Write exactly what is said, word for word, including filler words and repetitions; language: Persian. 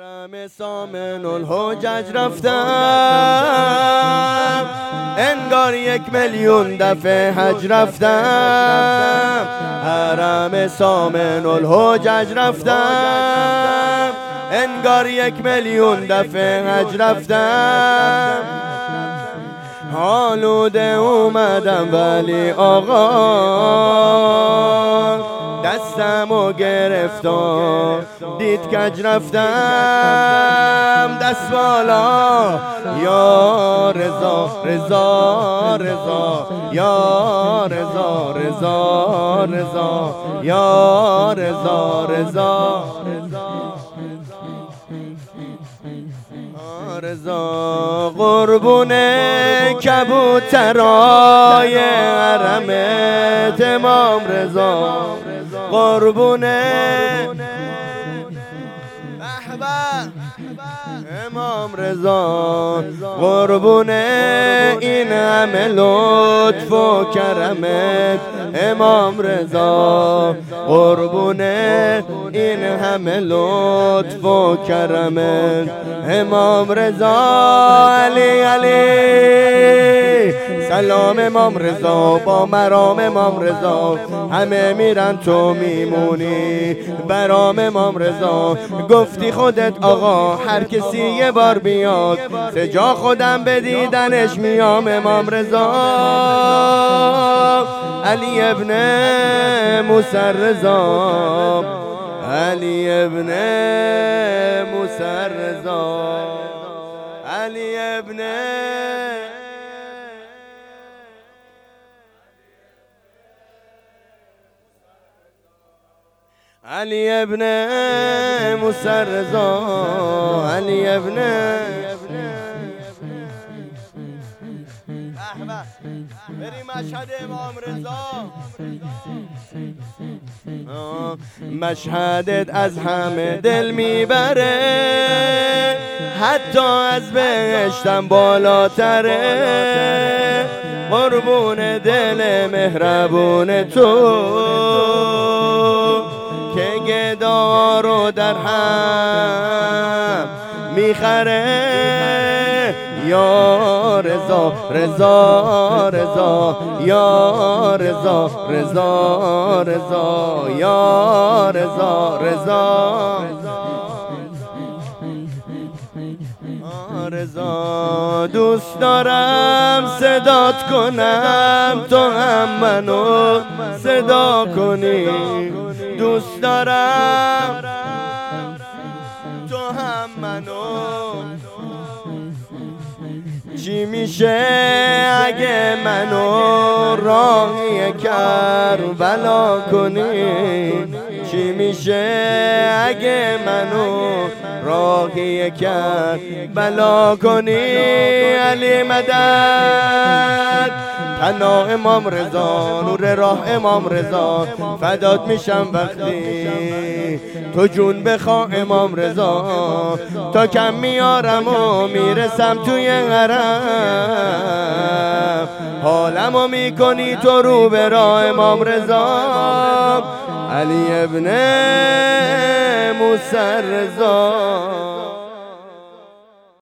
حرم سامن الحجج رفتم، انگار یک میلیون دفعه حج رفتم. حرم سامن الحجج رفتم، انگار یک میلیون دفعه حج رفتم. آلوده اومدم ولی آقا دستمو گرفت و دید کج رفتم. دست بالا یا رضا رضا رضا یا رضا رضا رضا یا رضا رضا رضا. قربونه کبوترای حرمت امام رضا، قربونه امام رضا، قربونه این همه لطف و کرمت امام رضا، قربونه این همه لطف و کرمت امام رضا. علی علی سلام امام رضا، با مرام امام رضا، همه میرن تو میمونی برام امام رضا. گفتی خودت آقا هر کسی یه بار بیاد، سجا خودم به دیدنش میام امام رضا. علی ابن موسی رضا، علی ابن موسی رضا، علی ابن علی ابن موسی رضا، علی ابن بریم مشهد امام رضا. مشهدت از همه دل میبره، حتی از بهشتم بالاتره. قربون دل مهربون تو که گدا رو در هم میخره. یا رضا رضا رضا یا رضا رضا رضا یا رضا رضا رضا. دوست دارم صدات کنم تو هم منو صدا کنی، دوست دارم تو هم منو. چی میشه اگه منو راهی کربلا کنی، چی میشه اگه منو راهی کربلا کنی. علی مدد تنها امام رضا، نور راه امام رضا، فدات میشم وقتی تو جون بخوا امام رضا. تا کم میارم و میرسم توی حرم، حالمو میکنی تو رو به راه امام رضا. علی ابن موسی رضا.